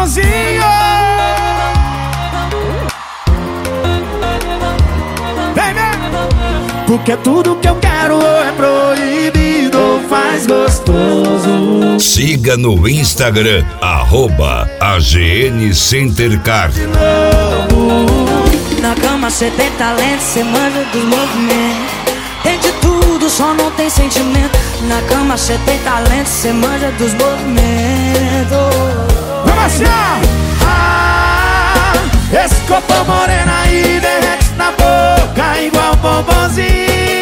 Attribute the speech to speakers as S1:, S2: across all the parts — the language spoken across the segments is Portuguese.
S1: bombonzinho. Vem, vem. Porque tudo que eu quero é proibido, faz gostoso.
S2: Siga no Instagram, @AGN Centercar.
S3: Na cama cê tem talento, cê manja dos movimentos. Tem de tudo, só não tem sentimento. Na cama cê tem talento, cê manja dos movimentos.
S1: Vamos assim, esse corpo moreno aí derrete na boca igual bombonzinho.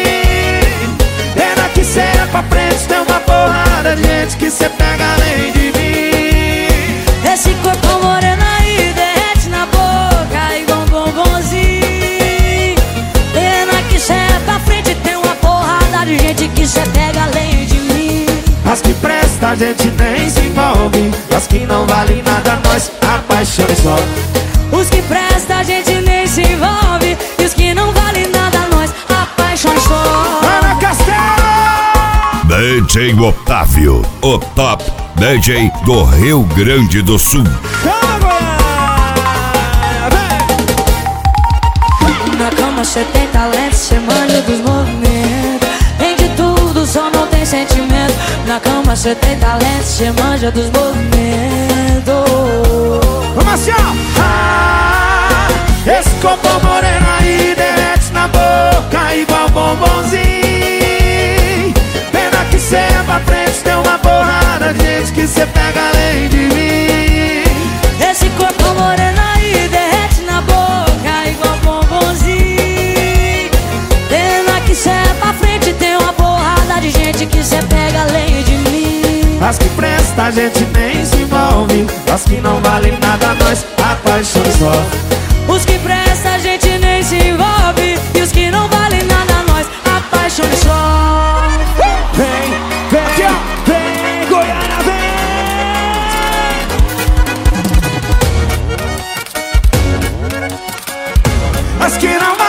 S1: Pena que cê é pra frente, tem uma porrada de gente que cê pega além de mim.
S3: Esse corpo moreno aí derrete na boca igual bombonzinho. Pena que cê é pra frente, tem uma porrada de gente que cê pega além de mim.
S1: As que presta a gente nem se envolve, as que não valem nada nós apaixona só.
S3: Os que presta a gente nem se envolve, e os que não valem nada nós apaixona só.
S1: Ana Castelo!
S2: DJ Otávio, o top DJ do Rio Grande do Sul.
S3: Na cama cê tem talento, cê manja dos movimentos. Tem de tudo, só não tem sentimento. Na cama cê tem talento, cê manja dos movimentos.
S1: Vamos assim, esse corpo moreno aí derrete na boca igual bombonzinho. Pena que cê é pra frente, tem uma porrada de gente que cê pega além de mim.
S3: Esse corpo moreno aí derrete na boca igual bombonzinho. Pena que cê é pra frente, tem uma porrada de gente que cê pega além de mim.
S1: As que presta a gente nem se envolve, as que não valem nada nós apaixona só.
S3: Os que presta a gente nem se envolve, e os que não valem nada nós apaixona só.
S1: Vem, vem aqui, ó, vem, Goiânia, vem. As que não valem